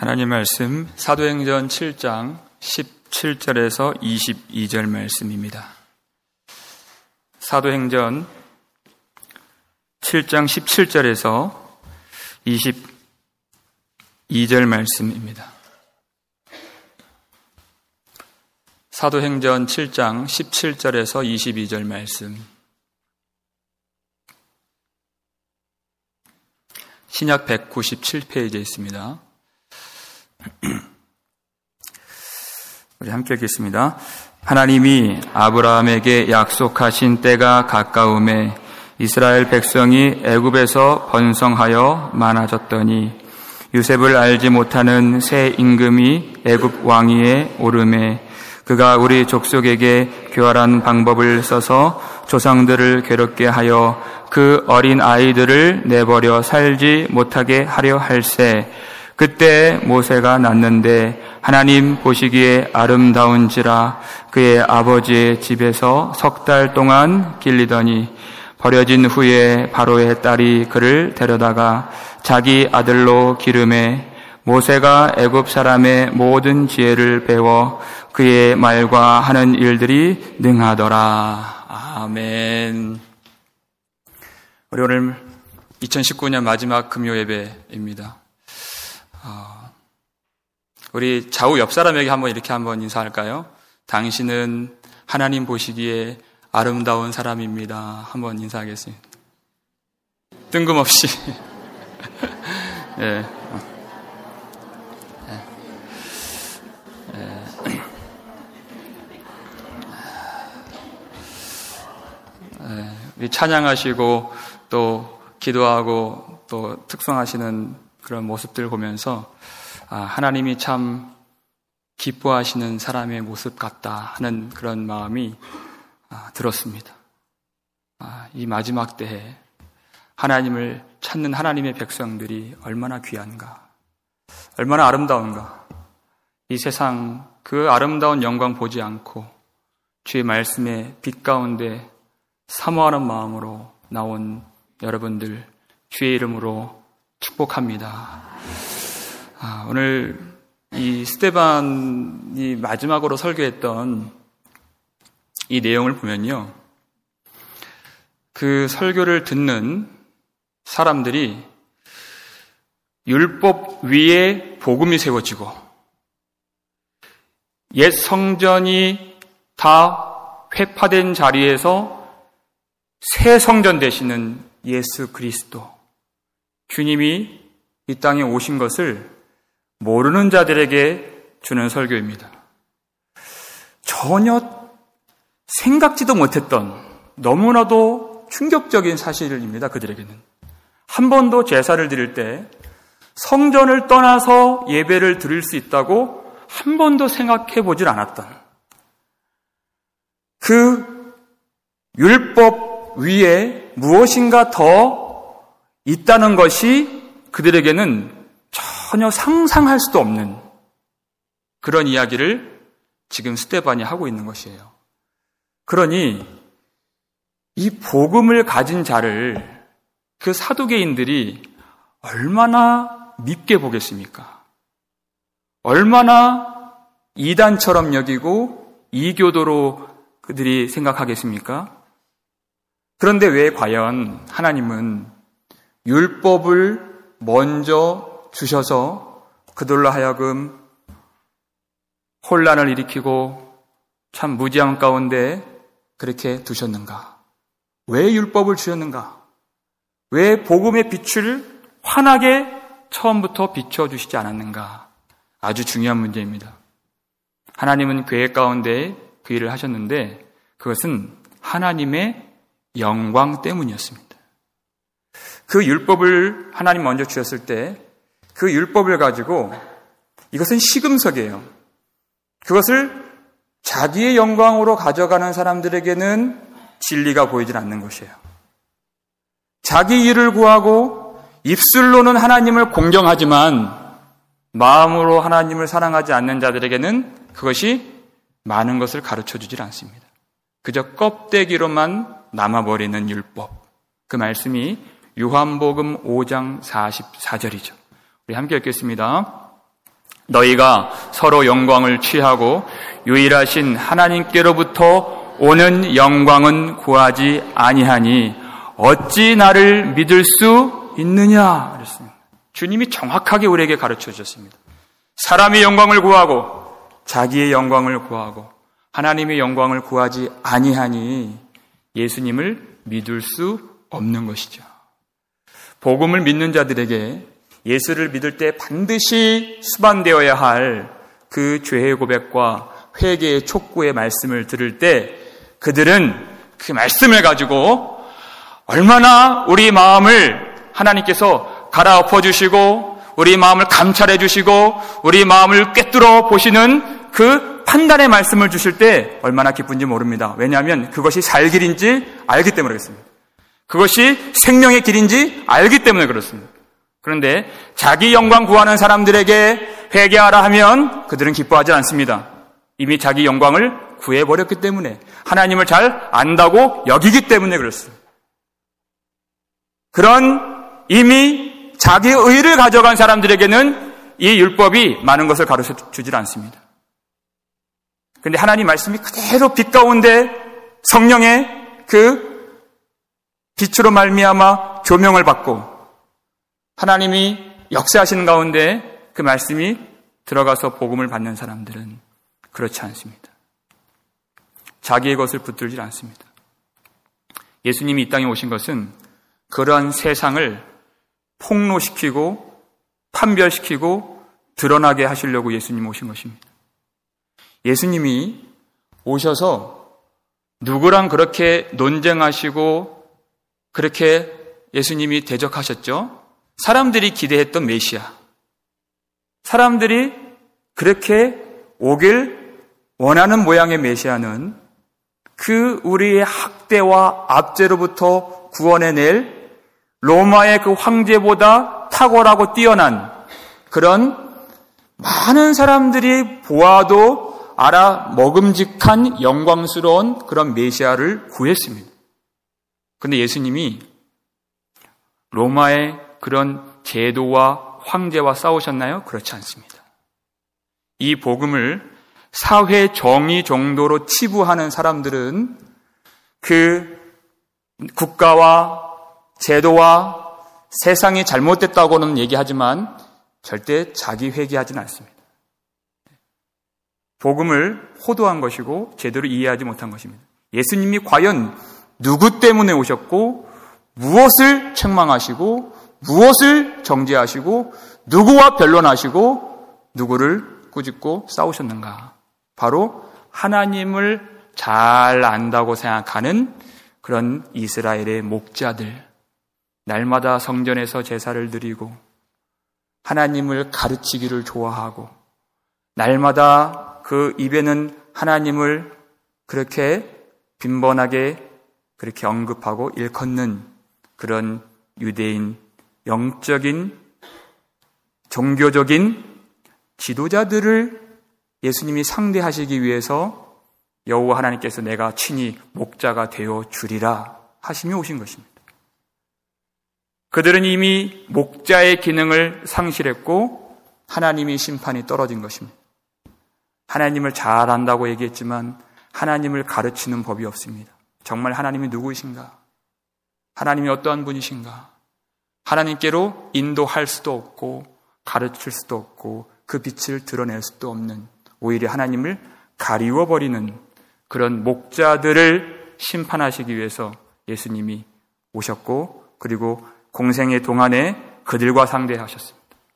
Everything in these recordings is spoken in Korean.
하나님 말씀 사도행전 7장 17절에서 22절 말씀입니다. 사도행전 7장 17절에서 22절 말씀입니다. 사도행전 7장 17절에서 22절 말씀. 신약 197페이지에 있습니다. 우리 함께 읽겠습니다. 하나님이 아브라함에게 약속하신 때가 가까움에 이스라엘 백성이 애굽에서 번성하여 많아졌더니 요셉을 알지 못하는 새 임금이 애굽 왕위에 오르매 그가 우리 족속에게 교활한 방법을 써서 조상들을 괴롭게 하여 그 어린 아이들을 내버려 살지 못하게 하려 할세. 그때 모세가 낳는데 하나님 보시기에 아름다운지라 그의 아버지의 집에서 3달 동안 길리더니 버려진 후에 바로의 딸이 그를 데려다가 자기 아들로 기르매 모세가 애굽 사람의 모든 지혜를 배워 그의 말과 하는 일들이 능하더라. 아멘. 우리 오늘 2019년 마지막 금요 예배입니다. 우리 좌우 옆 사람에게 이렇게 한번 인사할까요? 당신은 하나님 보시기에 아름다운 사람입니다. 한번 인사하겠습니다. 뜬금없이. 네. 우리 찬양하시고 또 기도하고 또 특성하시는 그런 모습들 보면서 하나님이 참 기뻐하시는 사람의 모습 같다 하는 그런 마음이 들었습니다. 이 마지막 때에 하나님을 찾는 하나님의 백성들이 얼마나 귀한가, 얼마나 아름다운가. 이 세상 그 아름다운 영광 보지 않고 주의 말씀의 빛 가운데 사모하는 마음으로 나온 여러분들 주의 이름으로 축복합니다. 오늘 이 스데반이 마지막으로 설교했던 이 내용을 보면요, 그 설교를 듣는 사람들이 율법 위에 복음이 세워지고 옛 성전이 다 회파된 자리에서 새 성전 되시는 예수 그리스도 주님이 이 땅에 오신 것을 모르는 자들에게 주는 설교입니다. 전혀 생각지도 못했던 너무나도 충격적인 사실입니다. 그들에게는 한 번도 제사를 드릴 때 성전을 떠나서 예배를 드릴 수 있다고 한 번도 생각해 보질 않았던 그 율법 위에 무엇인가 더 있다는 것이 그들에게는 전혀 상상할 수도 없는 그런 이야기를 지금 스데반이 하고 있는 것이에요. 그러니 이 복음을 가진 자를 그 사두개인들이 얼마나 밉게 보겠습니까? 얼마나 이단처럼 여기고 이교도로 그들이 생각하겠습니까? 그런데 왜 과연 하나님은 율법을 먼저 주셔서 그들로 하여금 혼란을 일으키고 참 무지함 가운데 그렇게 두셨는가? 왜 율법을 주셨는가? 왜 복음의 빛을 환하게 처음부터 비춰주시지 않았는가? 아주 중요한 문제입니다. 하나님은 계획 가운데 그 일을 하셨는데 그것은 하나님의 영광 때문이었습니다. 그 율법을 하나님 먼저 주셨을 때 그 율법을 가지고 이것은 시금석이에요. 그것을 자기의 영광으로 가져가는 사람들에게는 진리가 보이질 않는 것이에요. 자기 일을 구하고 입술로는 하나님을 공경하지만 마음으로 하나님을 사랑하지 않는 자들에게는 그것이 많은 것을 가르쳐주질 않습니다. 그저 껍데기로만 남아버리는 율법. 그 말씀이 요한복음 5장 44절이죠. 우리 함께 읽겠습니다. 너희가 서로 영광을 취하고 유일하신 하나님께로부터 오는 영광은 구하지 아니하니 어찌 나를 믿을 수 있느냐 그랬습니다. 주님이 정확하게 우리에게 가르쳐 주셨습니다. 사람의 영광을 구하고 자기의 영광을 구하고 하나님의 영광을 구하지 아니하니 예수님을 믿을 수 없는 것이죠. 복음을 믿는 자들에게 예수를 믿을 때 반드시 수반되어야 할 그 죄의 고백과 회개의 촉구의 말씀을 들을 때 그들은 그 말씀을 가지고 얼마나 우리 마음을 하나님께서 갈아엎어 주시고 우리 마음을 감찰해 주시고 우리 마음을 꿰뚫어 보시는 그 판단의 말씀을 주실 때 얼마나 기쁜지 모릅니다. 왜냐하면 그것이 살 길인지 알기 때문에 그렇습니다. 그것이 생명의 길인지 알기 때문에 그렇습니다. 그런데 자기 영광 구하는 사람들에게 회개하라 하면 그들은 기뻐하지 않습니다. 이미 자기 영광을 구해버렸기 때문에 하나님을 잘 안다고 여기기 때문에 그렇습니다. 그런 이미 자기의 의를 가져간 사람들에게는 이 율법이 많은 것을 가르쳐 주질 않습니다. 그런데 하나님 말씀이 그대로 빛 가운데 성령의 그 빛으로 말미암아 조명을 받고 하나님이 역사하시는 가운데 그 말씀이 들어가서 복음을 받는 사람들은 그렇지 않습니다. 자기의 것을 붙들지 않습니다. 예수님이 이 땅에 오신 것은 그러한 세상을 폭로시키고 판별시키고 드러나게 하시려고 예수님 오신 것입니다. 예수님이 오셔서 누구랑 그렇게 논쟁하시고 그렇게 예수님이 대적하셨죠? 사람들이 기대했던 메시아, 사람들이 그렇게 오길 원하는 모양의 메시아는 그 우리의 학대와 압제로부터 구원해낼 로마의 그 황제보다 탁월하고 뛰어난 그런 많은 사람들이 보아도 알아 먹음직한 영광스러운 그런 메시아를 구했습니다. 그런데 예수님이 로마의 그런 제도와 황제와 싸우셨나요? 그렇지 않습니다. 이 복음을 사회 정의 정도로 치부하는 사람들은 그 국가와 제도와 세상이 잘못됐다고는 얘기하지만 절대 자기 회개하지는 않습니다. 복음을 호도한 것이고 제대로 이해하지 못한 것입니다. 예수님이 과연 누구 때문에 오셨고 무엇을 책망하시고 무엇을 정죄하시고 누구와 변론하시고 누구를 꾸짖고 싸우셨는가? 바로 하나님을 잘 안다고 생각하는 그런 이스라엘의 목자들, 날마다 성전에서 제사를 드리고 하나님을 가르치기를 좋아하고 날마다 그 입에는 하나님을 그렇게 빈번하게 그렇게 언급하고 일컫는 그런 유대인 영적인 종교적인 지도자들을 예수님이 상대하시기 위해서 여호와 하나님께서 내가 친히 목자가 되어 주리라 하시며 오신 것입니다. 그들은 이미 목자의 기능을 상실했고 하나님의 심판이 떨어진 것입니다. 하나님을 잘 안다고 얘기했지만 하나님을 가르치는 법이 없습니다. 정말 하나님이 누구이신가? 하나님이 어떠한 분이신가? 하나님께로 인도할 수도 없고 가르칠 수도 없고 그 빛을 드러낼 수도 없는 오히려 하나님을 가리워버리는 그런 목자들을 심판하시기 위해서 예수님이 오셨고 그리고 공생의 동안에 그들과 상대하셨습니다.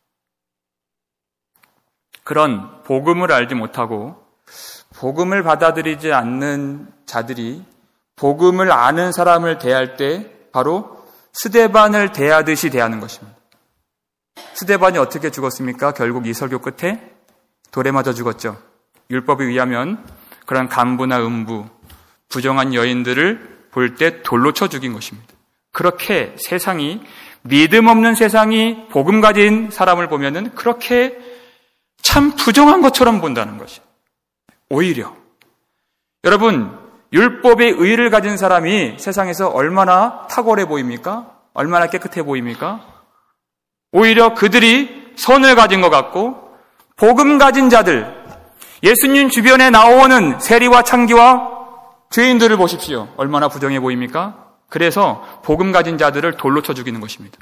그런 복음을 알지 못하고 복음을 받아들이지 않는 자들이 복음을 아는 사람을 대할 때 바로 스데반을 대하듯이 대하는 것입니다. 스데반이 어떻게 죽었습니까? 결국 이 설교 끝에 돌에 맞아 죽었죠. 율법에 의하면 그런 간부나 음부, 부정한 여인들을 볼 때 돌로 쳐 죽인 것입니다. 그렇게 세상이, 믿음 없는 세상이 복음 가진 사람을 보면은 그렇게 참 부정한 것처럼 본다는 것이에요. 오히려 여러분, 율법의 의를 가진 사람이 세상에서 얼마나 탁월해 보입니까? 얼마나 깨끗해 보입니까? 오히려 그들이 선을 가진 것 같고 복음 가진 자들, 예수님 주변에 나오는 세리와 창기와 죄인들을 보십시오. 얼마나 부정해 보입니까? 그래서 복음 가진 자들을 돌로 쳐 죽이는 것입니다.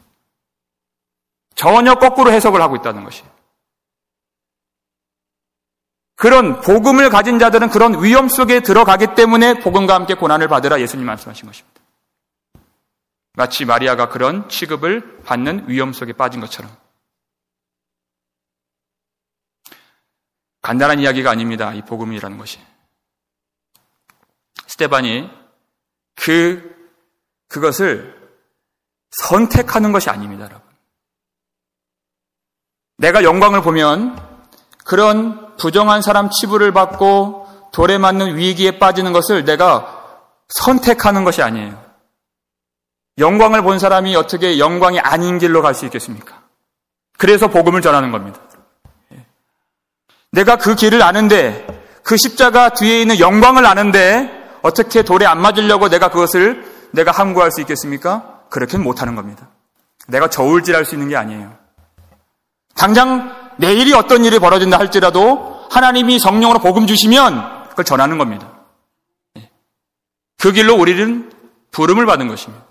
전혀 거꾸로 해석을 하고 있다는 것이에요. 그런 복음을 가진 자들은 그런 위험 속에 들어가기 때문에 복음과 함께 고난을 받으라 예수님 말씀하신 것입니다. 마치 마리아가 그런 취급을 받는 위험 속에 빠진 것처럼. 간단한 이야기가 아닙니다. 이 복음이라는 것이. 스데반이 그것을 선택하는 것이 아닙니다, 여러분. 내가 영광을 보면 그런 부정한 사람 치부를 받고 돌에 맞는 위기에 빠지는 것을 내가 선택하는 것이 아니에요. 영광을 본 사람이 어떻게 영광이 아닌 길로 갈 수 있겠습니까? 그래서 복음을 전하는 겁니다. 내가 그 길을 아는데, 그 십자가 뒤에 있는 영광을 아는데 어떻게 돌에 안 맞으려고 내가 함구할 수 있겠습니까? 그렇게는 못하는 겁니다. 내가 저울질할 수 있는 게 아니에요. 당장 내일이 어떤 일이 벌어진다 할지라도 하나님이 성령으로 복음 주시면 그걸 전하는 겁니다. 그 길로 우리는 부름을 받은 것입니다.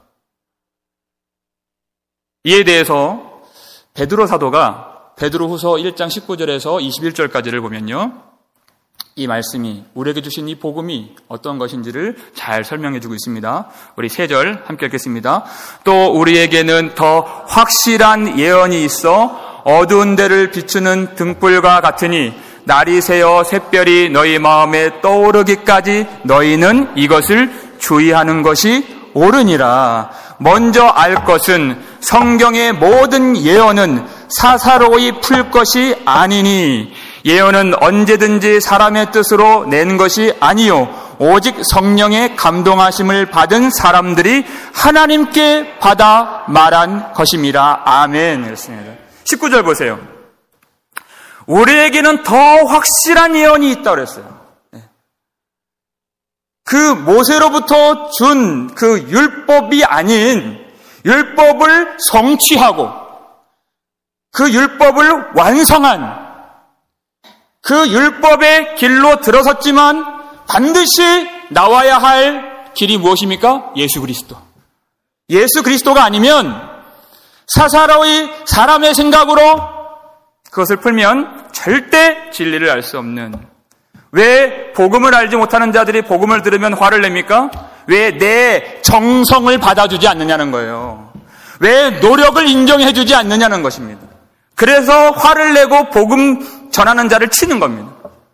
이에 대해서 베드로 사도가 베드로후서 1장 19절에서 21절까지를 보면요, 이 말씀이 우리에게 주신 이 복음이 어떤 것인지를 잘 설명해 주고 있습니다. 우리 3절 함께 읽겠습니다. 또 우리에게는 더 확실한 예언이 있어 어두운 데를 비추는 등불과 같으니 날이 새어 샛별이 너희 마음에 떠오르기까지 너희는 이것을 주의하는 것이 옳으니라. 먼저 알 것은 성경의 모든 예언은 사사로이 풀 것이 아니니 예언은 언제든지 사람의 뜻으로 낸 것이 아니요 오직 성령의 감동하심을 받은 사람들이 하나님께 받아 말한 것입니다. 아멘. 그렇습니다. 19절 보세요. 우리에게는 더 확실한 예언이 있다고 그랬어요. 그 모세로부터 준 그 율법이 아닌 율법을 성취하고 그 율법을 완성한 그 율법의 길로 들어섰지만 반드시 나와야 할 길이 무엇입니까? 예수 그리스도. 예수 그리스도가 아니면 사사로이 사람의 생각으로 그것을 풀면 절대 진리를 알 수 없는, 왜 복음을 알지 못하는 자들이 복음을 들으면 화를 냅니까? 왜 내 정성을 받아주지 않느냐는 거예요. 왜 노력을 인정해주지 않느냐는 것입니다. 그래서 화를 내고 복음 전하는 자를 치는 겁니다.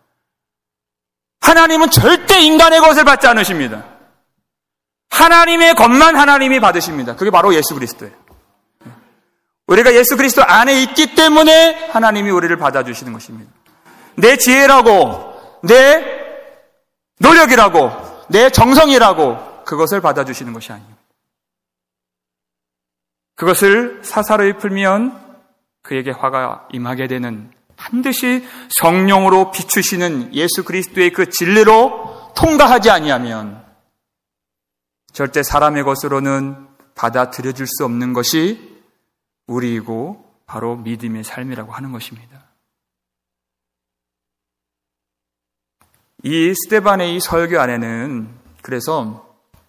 하나님은 절대 인간의 것을 받지 않으십니다. 하나님의 것만 하나님이 받으십니다. 그게 바로 예수 그리스도예요. 우리가 예수 그리스도 안에 있기 때문에 하나님이 우리를 받아주시는 것입니다. 내 지혜라고, 내 노력이라고, 내 정성이라고 그것을 받아주시는 것이 아니에요. 그것을 사사로이 풀면 그에게 화가 임하게 되는, 반드시 성령으로 비추시는 예수 그리스도의 그 진리로 통과하지 아니하면 절대 사람의 것으로는 받아들여질 수 없는 것이 우리이고 바로 믿음의 삶이라고 하는 것입니다. 이 스데반의 이 설교 안에는 그래서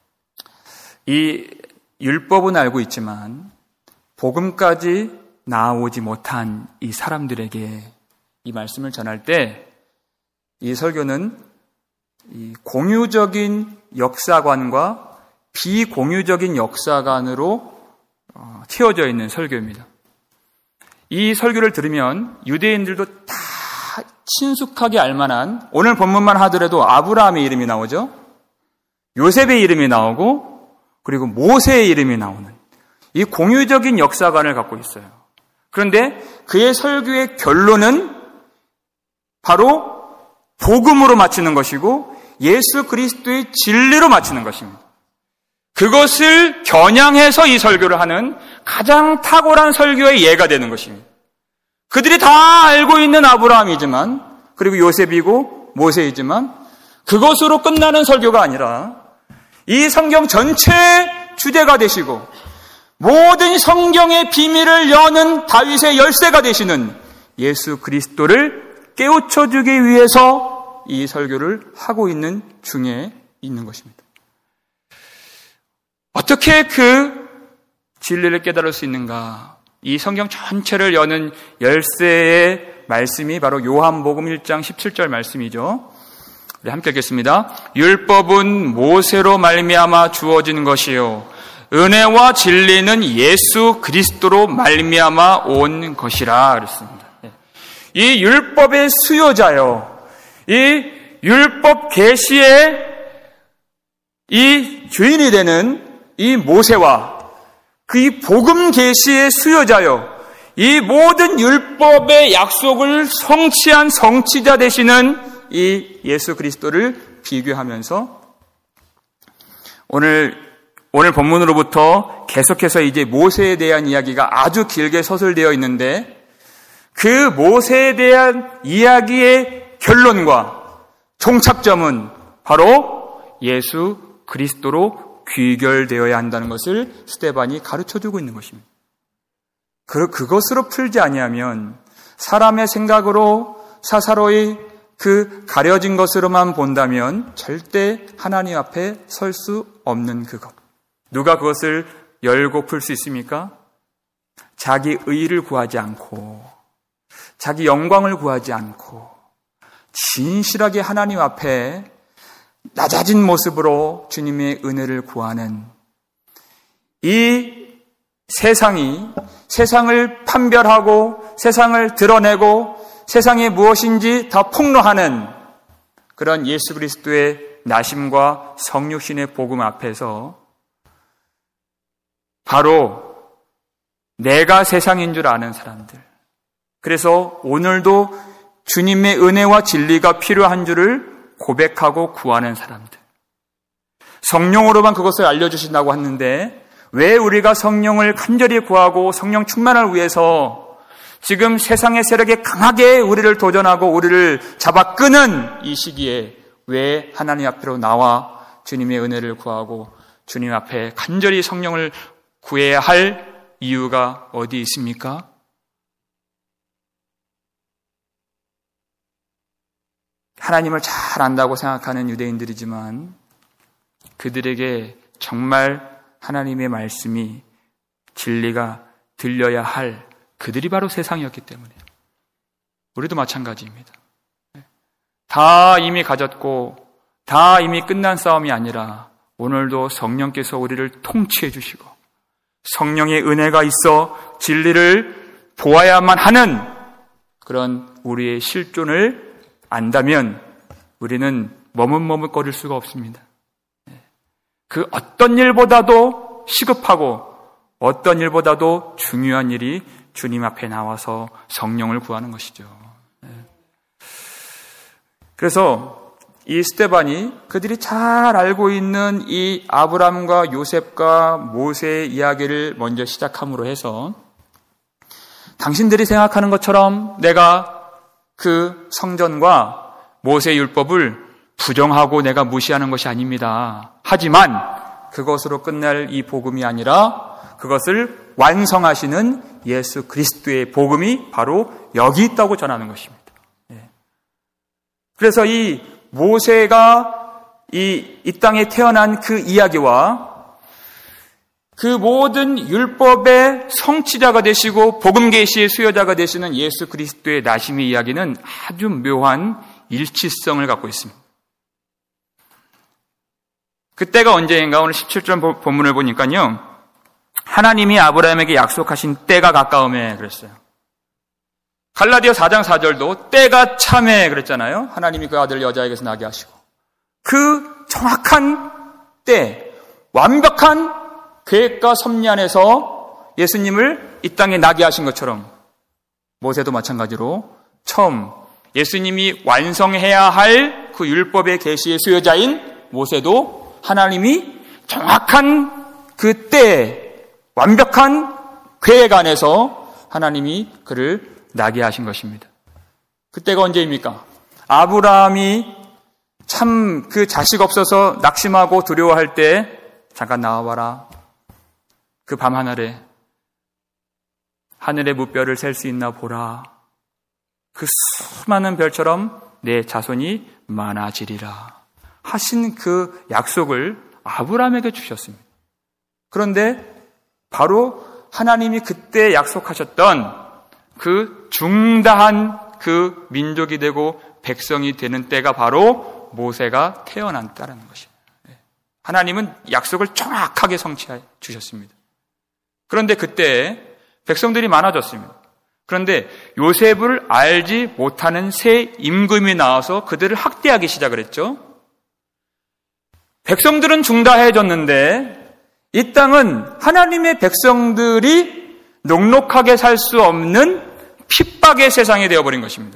이 율법은 알고 있지만 복음까지 나아오지 못한 이 사람들에게 이 말씀을 전할 때 이 설교는 이 공유적인 역사관과 비공유적인 역사관으로 튀어져 있는 설교입니다. 이 설교를 들으면 유대인들도 다 친숙하게 알만한, 오늘 본문만 하더라도 아브라함의 이름이 나오죠. 요셉의 이름이 나오고 그리고 모세의 이름이 나오는 이 공유적인 역사관을 갖고 있어요. 그런데 그의 설교의 결론은 바로 복음으로 마치는 것이고 예수 그리스도의 진리로 마치는 것입니다. 그것을 겨냥해서 이 설교를 하는 가장 탁월한 설교의 예가 되는 것입니다. 그들이 다 알고 있는 아브라함이지만, 그리고 요셉이고 모세이지만 그것으로 끝나는 설교가 아니라 이 성경 전체의 주제가 되시고 모든 성경의 비밀을 여는 다윗의 열쇠가 되시는 예수 그리스도를 깨우쳐주기 위해서 이 설교를 하고 있는 중에 있는 것입니다. 어떻게 그 진리를 깨달을 수 있는가? 이 성경 전체를 여는 열쇠의 말씀이 바로 요한복음 1장 17절 말씀이죠. 우리 함께 읽겠습니다. 율법은 모세로 말미암아 주어진 것이요 은혜와 진리는 예수 그리스도로 말미암아 온 것이라 그랬습니다. 이 율법의 수요자요, 이 율법 계시의 이 주인이 되는 이 모세와 그 이 복음 계시의 수요자요, 이 모든 율법의 약속을 성취한 성취자 되시는 이 예수 그리스도를 비교하면서 오늘 본문으로부터 계속해서 이제 모세에 대한 이야기가 아주 길게 서술되어 있는데 그 모세에 대한 이야기의 결론과 종착점은 바로 예수 그리스도로 귀결되어야 한다는 것을 스데반이 가르쳐주고 있는 것입니다. 그것으로 풀지 아니하면 사람의 생각으로 사사로이 그 가려진 것으로만 본다면 절대 하나님 앞에 설 수 없는 그것. 누가 그것을 열고 풀 수 있습니까? 자기 의의를 구하지 않고 자기 영광을 구하지 않고 진실하게 하나님 앞에 낮아진 모습으로 주님의 은혜를 구하는 이 세상을 판별하고 세상을 드러내고 세상에 무엇인지 다 폭로하는 그런 예수 그리스도의 나심과 성육신의 복음 앞에서 바로 내가 세상인 줄 아는 사람들, 그래서 오늘도 주님의 은혜와 진리가 필요한 줄을 고백하고 구하는 사람들, 성령으로만 그것을 알려주신다고 하는데 왜 우리가 성령을 간절히 구하고 성령 충만을 위해서 지금 세상의 세력에 강하게 우리를 도전하고 우리를 잡아 끄는 이 시기에 왜 하나님 앞으로 나와 주님의 은혜를 구하고 주님 앞에 간절히 성령을 구해야 할 이유가 어디 있습니까? 하나님을 잘 안다고 생각하는 유대인들이지만 그들에게 정말 하나님의 말씀이 진리가 들려야 할 그들이 바로 세상이었기 때문에 우리도 마찬가지입니다. 다 이미 가졌고 다 이미 끝난 싸움이 아니라 오늘도 성령께서 우리를 통치해 주시고 성령의 은혜가 있어 진리를 보아야만 하는 그런 우리의 실존을 안다면 우리는 머뭇머뭇거릴 수가 없습니다. 그 어떤 일보다도 시급하고 어떤 일보다도 중요한 일이 주님 앞에 나와서 성령을 구하는 것이죠. 그래서 이 스데반이 그들이 잘 알고 있는 이 아브람과 요셉과 모세의 이야기를 먼저 시작함으로 해서 당신들이 생각하는 것처럼 내가 그 성전과 모세의 율법을 부정하고 내가 무시하는 것이 아닙니다. 하지만 그것으로 끝날 이 복음이 아니라 그것을 완성하시는 예수 그리스도의 복음이 바로 여기 있다고 전하는 것입니다. 그래서 이 모세가 이 땅에 태어난 그 이야기와 그 모든 율법의 성취자가 되시고 복음 계시의 수요자가 되시는 예수 그리스도의 나심의 이야기는 아주 묘한 일치성을 갖고 있습니다. 그때가 언제인가 오늘 17절 본문을 보니까요. 하나님이 아브라함에게 약속하신 때가 가까움에 그랬어요. 갈라디아 4장 4절도 때가 참에 그랬잖아요. 하나님이 그 아들 여자에게서 나게 하시고 그 정확한 때, 완벽한 계획과 섭리 안에서 예수님을 이 땅에 나게 하신 것처럼 모세도 마찬가지로 처음 예수님이 완성해야 할 그 율법의 계시의 수요자인 모세도 하나님이 정확한 그 때, 완벽한 계획 안에서 하나님이 그를 나게 하신 것입니다. 그때가 언제입니까? 아브라함이 참 그 자식 없어서 낙심하고 두려워할 때 잠깐 나와봐라. 그 밤하늘에 하늘의 무뼈를 셀 수 있나 보라. 그 수많은 별처럼 내 자손이 많아지리라 하신 그 약속을 아브라함에게 주셨습니다. 그런데 바로 하나님이 그때 약속하셨던 그 중다한 그 민족이 되고 백성이 되는 때가 바로 모세가 태어난 때라는 것입니다. 하나님은 약속을 정확하게 성취해 주셨습니다. 그런데 그때 백성들이 많아졌습니다. 그런데 요셉을 알지 못하는 새 임금이 나와서 그들을 학대하기 시작을 했죠. 백성들은 중다해졌는데 이 땅은 하나님의 백성들이 녹록하게 살 수 없는 핍박의 세상이 되어버린 것입니다.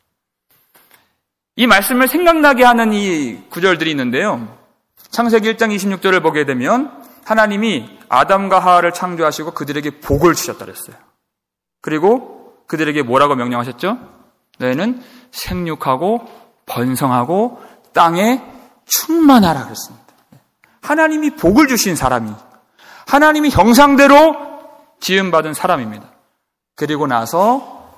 이 말씀을 생각나게 하는 이 구절들이 있는데요. 창세기 1장 26절을 보게 되면 하나님이 아담과 하와를 창조하시고 그들에게 복을 주셨다 그랬어요. 그리고 그들에게 뭐라고 명령하셨죠? 너희는 생육하고 번성하고 땅에 충만하라 그랬습니다. 하나님이 복을 주신 사람이 하나님이 형상대로 지음받은 사람입니다. 그리고 나서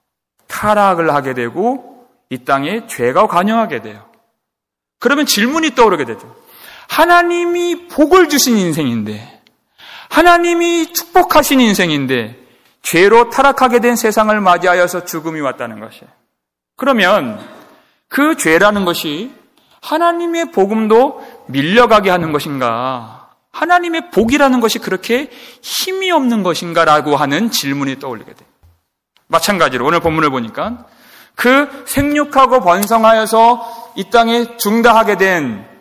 타락을 하게 되고 이 땅에 죄가 관영하게 돼요. 그러면 질문이 떠오르게 되죠. 하나님이 복을 주신 인생인데, 하나님이 축복하신 인생인데 죄로 타락하게 된 세상을 맞이하여서 죽음이 왔다는 것이에요. 그러면 그 죄라는 것이 하나님의 복음도 밀려가게 하는 것인가? 하나님의 복이라는 것이 그렇게 힘이 없는 것인가? 라고 하는 질문이 떠올리게 돼요. 마찬가지로 오늘 본문을 보니까 그 생육하고 번성하여서 이 땅에 중다하게 된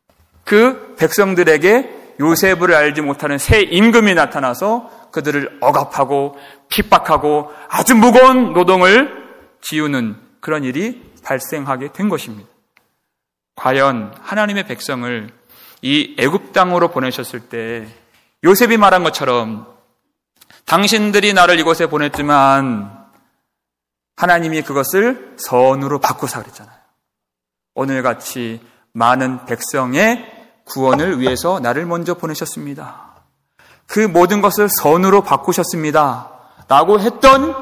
그 백성들에게 요셉을 알지 못하는 새 임금이 나타나서 그들을 억압하고 핍박하고 아주 무거운 노동을 지우는 그런 일이 발생하게 된 것입니다. 과연 하나님의 백성을 이 애굽 땅으로 보내셨을 때 요셉이 말한 것처럼 당신들이 나를 이곳에 보냈지만 하나님이 그것을 선으로 바꾸사 그랬잖아요. 오늘같이 많은 백성의 구원을 위해서 나를 먼저 보내셨습니다. 그 모든 것을 선으로 바꾸셨습니다. 라고 했던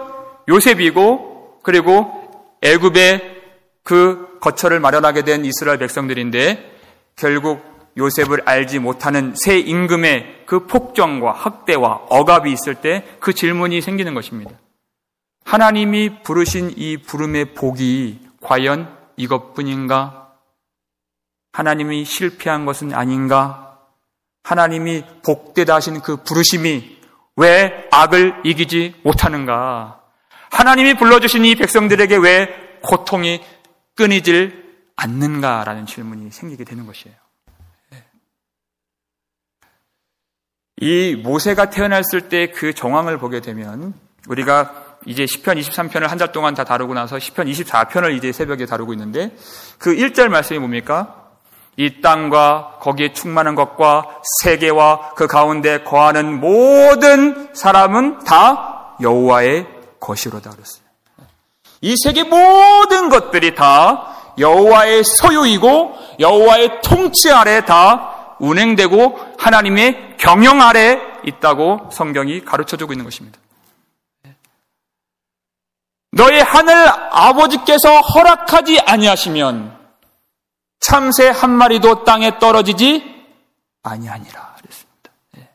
요셉이고 그리고 애굽의 그 거처를 마련하게 된 이스라엘 백성들인데 결국 요셉을 알지 못하는 새 임금의 그 폭정과 학대와 억압이 있을 때 그 질문이 생기는 것입니다. 하나님이 부르신 이 부름의 복이 과연 이것뿐인가? 하나님이 실패한 것은 아닌가? 하나님이 복되다 하신 그 부르심이 왜 악을 이기지 못하는가? 하나님이 불러주신 이 백성들에게 왜 고통이 끊이질 않는가라는 질문이 생기게 되는 것이에요. 이 모세가 태어났을 때 그 정황을 보게 되면 우리가 이제 시편 23편을 한 달 동안 다 다루고 나서 시편 24편을 이제 새벽에 다루고 있는데 그 1절 말씀이 뭡니까? 이 땅과 거기에 충만한 것과 세계와 그 가운데 거하는 모든 사람은 다 여호와의 것이로다 그랬어요. 이 세계 모든 것들이 다 여호와의 소유이고 여호와의 통치 아래 다 운행되고 하나님의 경영 아래 있다고 성경이 가르쳐주고 있는 것입니다. 너의 하늘 아버지께서 허락하지 아니하시면 참새 한 마리도 땅에 떨어지지 아니하니라 그랬습니다.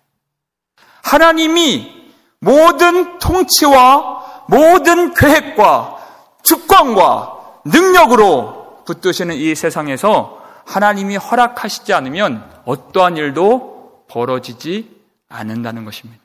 하나님이 모든 통치와 모든 계획과 주권과 능력으로 붙드시는 이 세상에서 하나님이 허락하시지 않으면 어떠한 일도 벌어지지 않는다는 것입니다.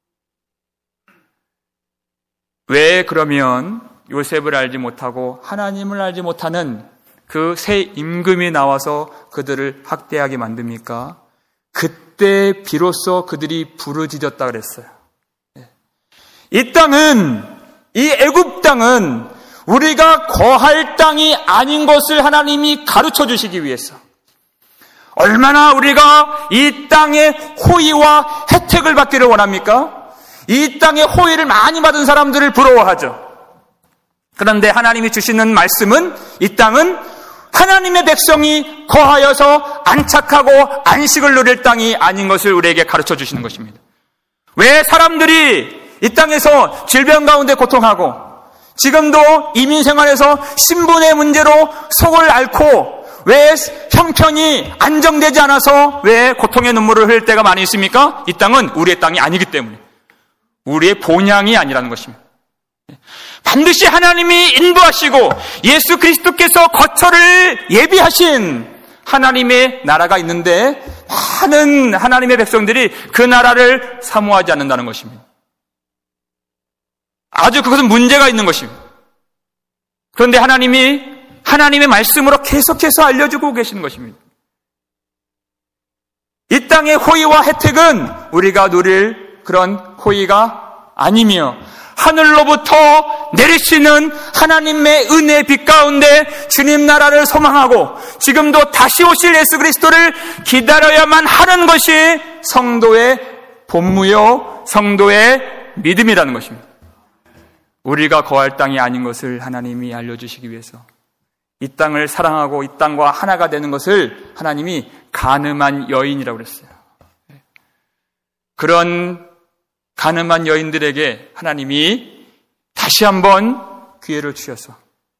왜 그러면 요셉을 알지 못하고 하나님을 알지 못하는 그 새 임금이 나와서 그들을 학대하게 만듭니까? 그때 비로소 그들이 부르짖었다 그랬어요. 이 땅은, 이 애굽 땅은 우리가 거할 땅이 아닌 것을 하나님이 가르쳐 주시기 위해서 얼마나 우리가 이 땅의 호의와 혜택을 받기를 원합니까? 이 땅의 호의를 많이 받은 사람들을 부러워하죠. 그런데 하나님이 주시는 말씀은 이 땅은 하나님의 백성이 거하여서 안착하고 안식을 누릴 땅이 아닌 것을 우리에게 가르쳐 주시는 것입니다. 왜 사람들이 이 땅에서 질병 가운데 고통하고 지금도 이민 생활에서 신분의 문제로 속을 앓고 왜 형편이 안정되지 않아서 왜 고통의 눈물을 흘릴 때가 많이 있습니까? 이 땅은 우리의 땅이 아니기 때문에, 우리의 본향이 아니라는 것입니다. 반드시 하나님이 인도하시고 예수 그리스도께서 거처를 예비하신 하나님의 나라가 있는데 많은 하나님의 백성들이 그 나라를 사모하지 않는다는 것입니다. 아주 그것은 문제가 있는 것입니다. 그런데 하나님이 하나님의 말씀으로 계속해서 알려주고 계시는 것입니다. 이 땅의 호의와 혜택은 우리가 누릴 그런 호의가 아니며 하늘로부터 내리시는 하나님의 은혜의 빛 가운데 주님 나라를 소망하고 지금도 다시 오실 예수 그리스도를 기다려야만 하는 것이 성도의 본무요, 성도의 믿음이라는 것입니다. 우리가 거할 땅이 아닌 것을 하나님이 알려주시기 위해서 이 땅을 사랑하고 이 땅과 하나가 되는 것을 하나님이 가늠한 여인이라고 그랬어요. 그런 가늠한 여인들에게 하나님이 다시 한번 기회를 주셔서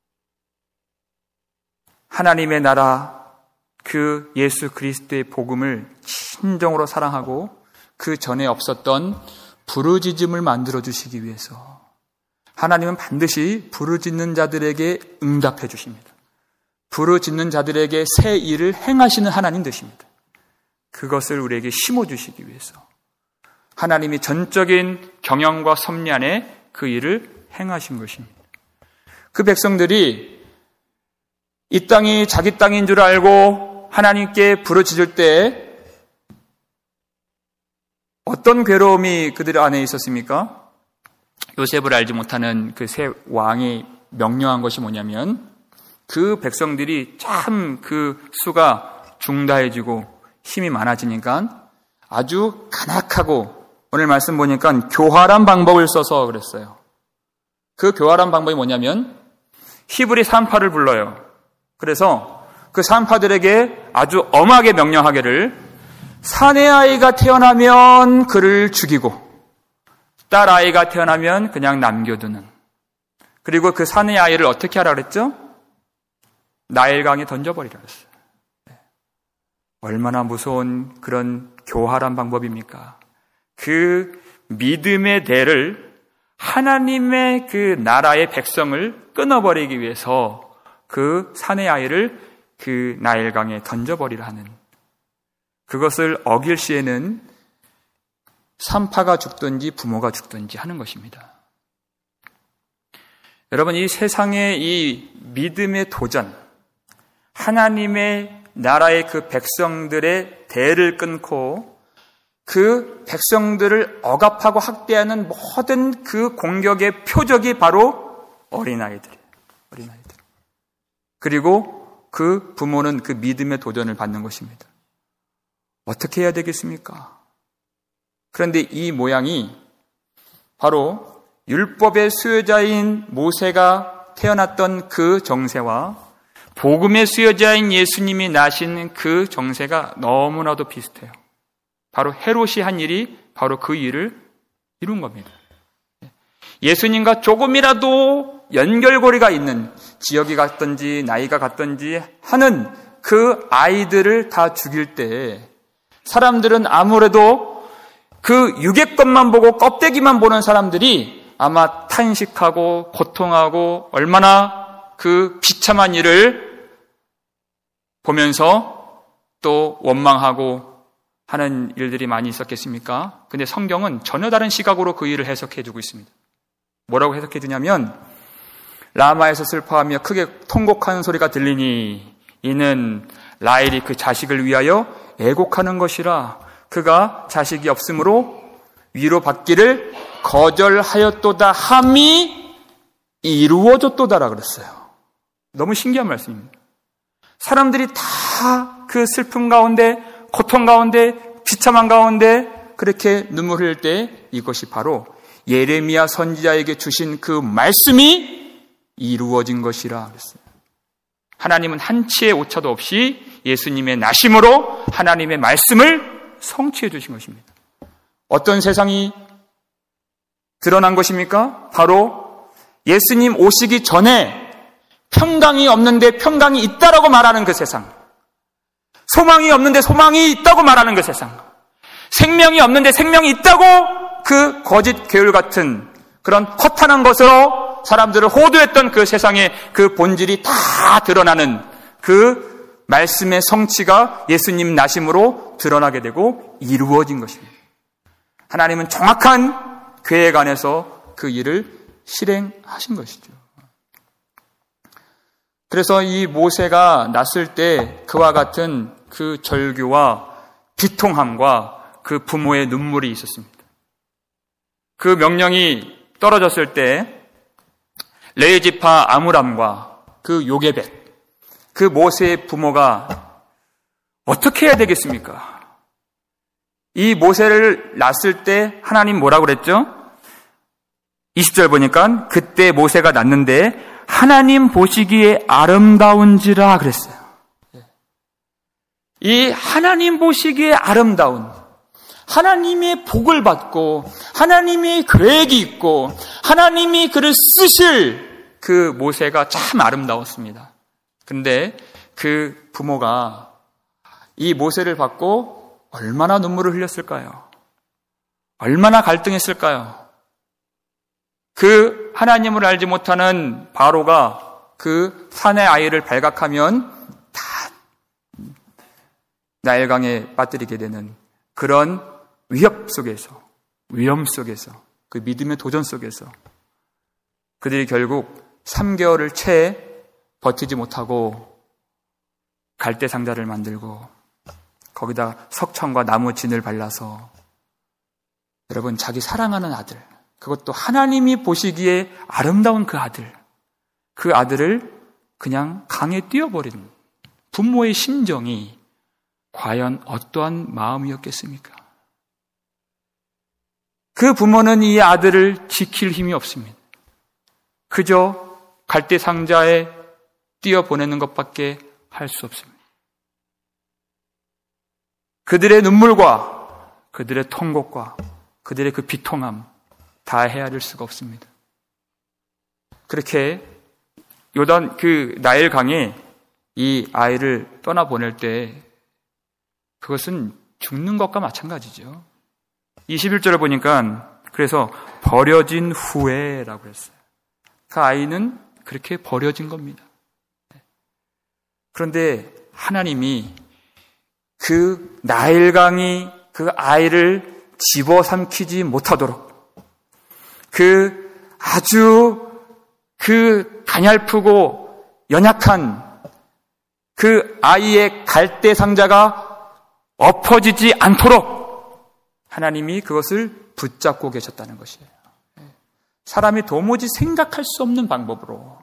하나님의 나라, 그 예수 그리스도의 복음을 진정으로 사랑하고 그 전에 없었던 부르짖음을 만들어주시기 위해서 하나님은 반드시 부르짖는 자들에게 응답해 주십니다. 부르짖는 자들에게 새 일을 행하시는 하나님 되십니다. 그것을 우리에게 심어주시기 위해서 하나님이 전적인 경영과 섭리 안에 그 일을 행하신 것입니다. 그 백성들이 이 땅이 자기 땅인 줄 알고 하나님께 부르짖을 때 어떤 괴로움이 그들 안에 있었습니까? 요셉을 알지 못하는 그 새 왕이 명령한 것이 뭐냐면 그 백성들이 참 그 수가 중다해지고 힘이 많아지니까 아주 간악하고 오늘 말씀 보니까 교활한 방법을 써서 그랬어요. 그 교활한 방법이 뭐냐면 히브리 산파를 불러요. 그래서 그 산파들에게 아주 엄하게 명령하기를 사내 아이가 태어나면 그를 죽이고 딸 아이가 태어나면 그냥 남겨두는, 그리고 그 사내 아이를 어떻게 하라 그랬죠? 나일강에 던져버리라 그랬어요. 얼마나 무서운 그런 교활한 방법입니까? 그 믿음의 대를 하나님의 그 나라의 백성을 끊어버리기 위해서 그 사내 아이를 그 나일강에 던져버리라 하는, 그것을 어길 시에는 산파가 죽든지 부모가 죽든지 하는 것입니다. 여러분, 이 세상의 이 믿음의 도전, 하나님의 나라의 그 백성들의 대를 끊고 그 백성들을 억압하고 학대하는 모든 그 공격의 표적이 바로 어린아이들이에요. 어린아이들. 그리고 그 부모는 그 믿음의 도전을 받는 것입니다. 어떻게 해야 되겠습니까? 그런데 이 모양이 바로 율법의 수여자인 모세가 태어났던 그 정세와 복음의 수여자인 예수님이 나신 그 정세가 너무나도 비슷해요. 바로 헤롯이 한 일이 바로 그 일을 이룬 겁니다. 예수님과 조금이라도 연결고리가 있는, 지역이 같든지 나이가 같든지 하는 그 아이들을 다 죽일 때 사람들은 아무래도 그 육의 것만 보고 껍데기만 보는 사람들이 아마 탄식하고 고통하고 얼마나 그 비참한 일을 보면서 또 원망하고 하는 일들이 많이 있었겠습니까? 근데 성경은 전혀 다른 시각으로 그 일을 해석해 주고 있습니다. 뭐라고 해석해 주냐면 라마에서 슬퍼하며 크게 통곡하는 소리가 들리니 이는 라헬이 그 자식을 위하여 애곡하는 것이라. 그가 자식이 없으므로 위로받기를 거절하였도다 함이 이루어졌도다라 그랬어요. 너무 신기한 말씀입니다. 사람들이 다 그 슬픔 가운데, 고통 가운데, 비참한 가운데 그렇게 눈물 흘릴 때 이것이 바로 예레미야 선지자에게 주신 그 말씀이 이루어진 것이라 그랬어요. 하나님은 한치의 오차도 없이 예수님의 나심으로 하나님의 말씀을 성취해 주신 것입니다. 어떤 세상이 드러난 것입니까? 바로 예수님 오시기 전에 평강이 없는데 평강이 있다라고 말하는 그 세상, 소망이 없는데 소망이 있다고 말하는 그 세상, 생명이 없는데 생명이 있다고 그 거짓 계율 같은 그런 허탄한 것으로 사람들을 호도했던 그 세상의 그 본질이 다 드러나는 그 말씀의 성취가 예수님 나심으로 드러나게 되고 이루어진 것입니다. 하나님은 정확한 계획 안에서 그 일을 실행하신 것이죠. 그래서 이 모세가 났을 때 그와 같은 그 절규와 비통함과 그 부모의 눈물이 있었습니다. 그 명령이 떨어졌을 때 레위 지파 아므람과 그 요게벳, 그 모세의 부모가 어떻게 해야 되겠습니까? 이 모세를 낳았을 때 하나님 뭐라고 그랬죠? 20절 보니까 그때 모세가 낳는데 하나님 보시기에 아름다운지라 그랬어요. 이 하나님 보시기에 아름다운, 하나님의 복을 받고 하나님의 계획이 있고 하나님이 그를 쓰실 그 모세가 참 아름다웠습니다. 근데 그 부모가 이 모세를 받고 얼마나 눈물을 흘렸을까요? 얼마나 갈등했을까요? 그 하나님을 알지 못하는 바로가 그 산의 아이를 발각하면 다 나일강에 빠뜨리게 되는 그런 위험 속에서 그 믿음의 도전 속에서 그들이 결국 3개월을 채 버티지 못하고 갈대 상자를 만들고 거기다 석청과 나무 진을 발라서 여러분 자기 사랑하는 아들, 그것도 하나님이 보시기에 아름다운 그 아들을 그냥 강에 띄워버린 부모의 심정이 과연 어떠한 마음이었겠습니까? 그 부모는 이 아들을 지킬 힘이 없습니다. 그저 갈대 상자에 띄워보내는 것밖에 할 수 없습니다. 그들의 눈물과 그들의 통곡과 그들의 그 비통함 다 헤아릴 수가 없습니다. 그렇게 요단 그 나일 강에 이 아이를 떠나보낼 때 그것은 죽는 것과 마찬가지죠. 21절을 보니까 그래서 버려진 후에라고 했어요. 그 아이는 그렇게 버려진 겁니다. 그런데 하나님이 그 나일강이 그 아이를 집어삼키지 못하도록 그 아주 그 가냘프고 연약한 그 아이의 갈대 상자가 엎어지지 않도록 하나님이 그것을 붙잡고 계셨다는 것이에요. 사람이 도무지 생각할 수 없는 방법으로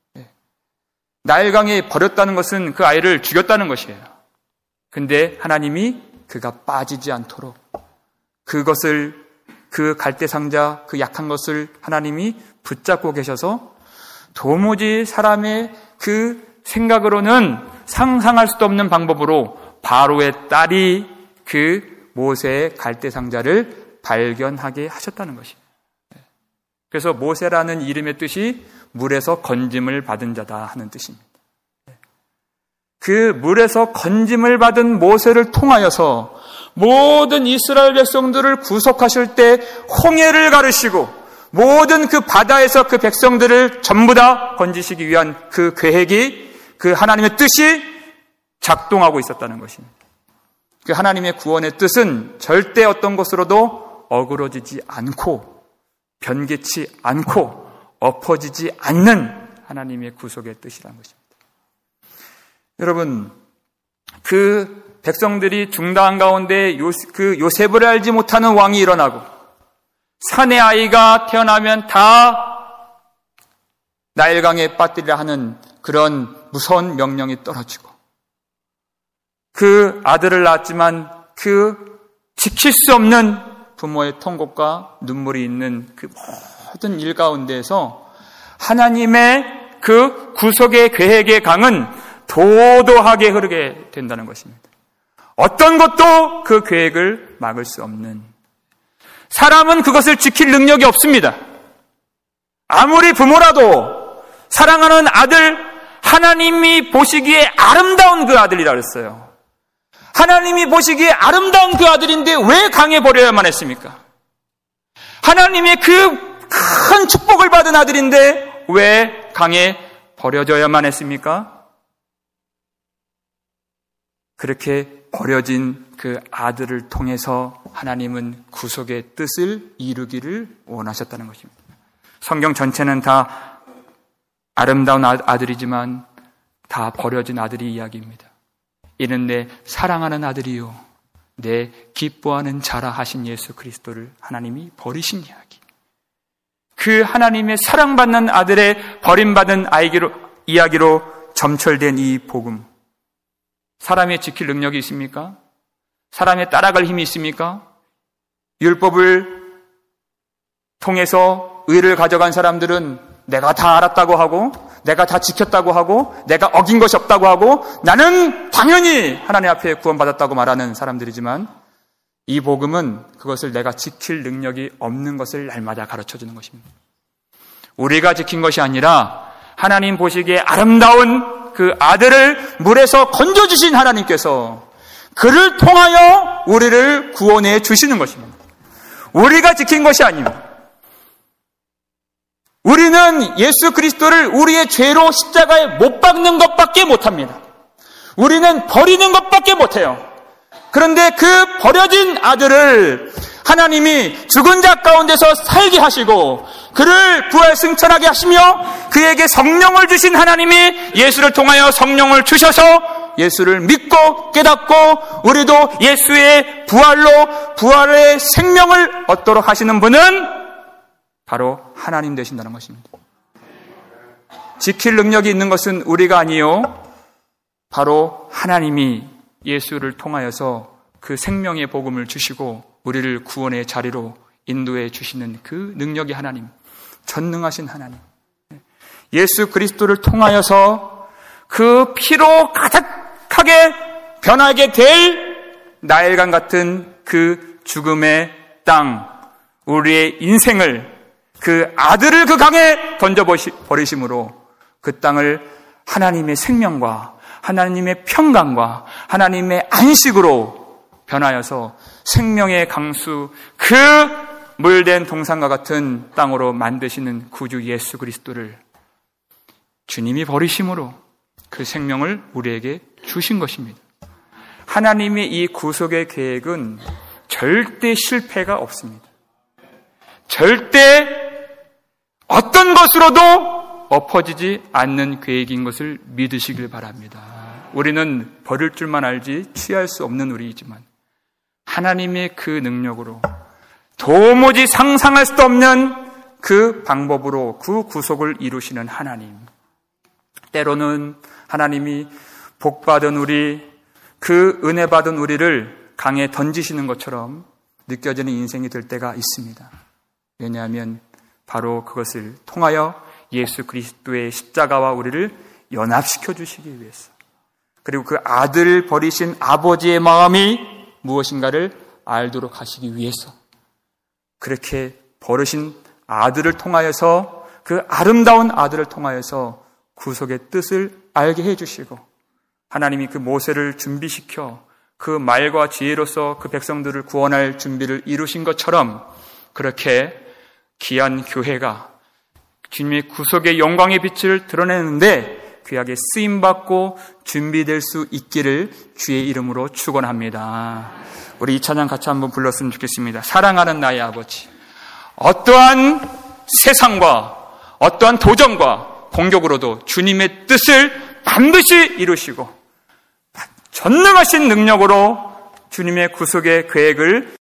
나일강에 버렸다는 것은 그 아이를 죽였다는 것이에요. 근데 하나님이 그가 빠지지 않도록 그것을 그 갈대 상자 그 약한 것을 하나님이 붙잡고 계셔서 도무지 사람의 그 생각으로는 상상할 수도 없는 방법으로 바로의 딸이 그 모세의 갈대 상자를 발견하게 하셨다는 것이에요. 그래서 모세라는 이름의 뜻이 물에서 건짐을 받은 자다 하는 뜻입니다. 그 물에서 건짐을 받은 모세를 통하여서 모든 이스라엘 백성들을 구속하실 때 홍해를 가르시고 모든 그 바다에서 그 백성들을 전부 다 건지시기 위한 그 계획이 그 하나님의 뜻이 작동하고 있었다는 것입니다. 그 하나님의 구원의 뜻은 절대 어떤 것으로도 어그러지지 않고 변개치 않고 엎어지지 않는 하나님의 구속의 뜻이라는 것입니다. 여러분, 그 백성들이 중당한 가운데 그 요셉을 알지 못하는 왕이 일어나고 산의 아이가 태어나면 다 나일강에 빠뜨리라 하는 그런 무서운 명령이 떨어지고 그 아들을 낳았지만 그 지킬 수 없는 부모의 통곡과 눈물이 있는 그 모든 일 가운데에서 하나님의 그 구속의 계획의 강은 도도하게 흐르게 된다는 것입니다. 어떤 것도 그 계획을 막을 수 없는, 사람은 그것을 지킬 능력이 없습니다. 아무리 부모라도 사랑하는 아들, 하나님이 보시기에 아름다운 그 아들이라 그랬어요. 하나님이 보시기에 아름다운 그 아들인데 왜 강에 버려야만 했습니까? 하나님의 그 큰 축복을 받은 아들인데 왜 강에 버려져야만 했습니까? 그렇게 버려진 그 아들을 통해서 하나님은 구속의 뜻을 이루기를 원하셨다는 것입니다. 성경 전체는 다 아름다운 아들이지만 다 버려진 아들의 이야기입니다. 이는 내 사랑하는 아들이요 내 기뻐하는 자라 하신 예수 그리스도를 하나님이 버리신 이야기. 그 하나님의 사랑받는 아들의 버림받은 이야기로 점철된 이 복음. 사람의 지킬 능력이 있습니까? 사람의 따라갈 힘이 있습니까? 율법을 통해서 의를 가져간 사람들은 내가 다 알았다고 하고 내가 다 지켰다고 하고 내가 어긴 것이 없다고 하고 나는 당연히 하나님 앞에 구원받았다고 말하는 사람들이지만 이 복음은 그것을 내가 지킬 능력이 없는 것을 날마다 가르쳐주는 것입니다. 우리가 지킨 것이 아니라 하나님 보시기에 아름다운 그 아들을 물에서 건져주신 하나님께서 그를 통하여 우리를 구원해 주시는 것입니다. 우리가 지킨 것이 아닙니다. 우리는 예수 그리스도를 우리의 죄로 십자가에 못 박는 것밖에 못합니다. 우리는 버리는 것밖에 못해요. 그런데 그 버려진 아들을 하나님이 죽은 자 가운데서 살게 하시고 그를 부활 승천하게 하시며 그에게 성령을 주신 하나님이 예수를 통하여 성령을 주셔서 예수를 믿고 깨닫고 우리도 예수의 부활로 부활의 생명을 얻도록 하시는 분은 바로 하나님 되신다는 것입니다. 지킬 능력이 있는 것은 우리가 아니요 바로 하나님이 예수를 통하여서 그 생명의 복음을 주시고 우리를 구원의 자리로 인도해 주시는 그 능력이 하나님, 전능하신 하나님. 예수 그리스도를 통하여서 그 피로 가득하게 변하게 될 나일강 같은 그 죽음의 땅, 우리의 인생을 그 아들을 그 강에 던져버리심으로 그 땅을 하나님의 생명과 하나님의 평강과 하나님의 안식으로 변하여서 생명의 강수 그 물된 동산과 같은 땅으로 만드시는 구주 예수 그리스도를 주님이 버리심으로 그 생명을 우리에게 주신 것입니다. 하나님의 이 구속의 계획은 절대 실패가 없습니다. 절대 어떤 것으로도 엎어지지 않는 계획인 것을 믿으시길 바랍니다. 우리는 버릴 줄만 알지 취할 수 없는 우리이지만 하나님의 그 능력으로 도무지 상상할 수도 없는 그 방법으로 그 구속을 이루시는 하나님. 때로는 하나님이 복받은 우리, 그 은혜 받은 우리를 강에 던지시는 것처럼 느껴지는 인생이 될 때가 있습니다. 왜냐하면 바로 그것을 통하여 예수 그리스도의 십자가와 우리를 연합시켜 주시기 위해서, 그리고 그 아들을 버리신 아버지의 마음이 무엇인가를 알도록 하시기 위해서, 그렇게 버리신 아들을 통하여서, 그 아름다운 아들을 통하여서 구속의 뜻을 알게 해주시고, 하나님이 그 모세를 준비시켜 그 말과 지혜로서 그 백성들을 구원할 준비를 이루신 것처럼 그렇게 귀한 교회가 주님의 구속의 영광의 빛을 드러내는데 귀하게 쓰임받고 준비될 수 있기를 주의 이름으로 축원합니다. 우리 이 찬양 같이 한번 불렀으면 좋겠습니다. 사랑하는 나의 아버지, 어떠한 세상과 어떠한 도전과 공격으로도 주님의 뜻을 반드시 이루시고 전능하신 능력으로 주님의 구속의 계획을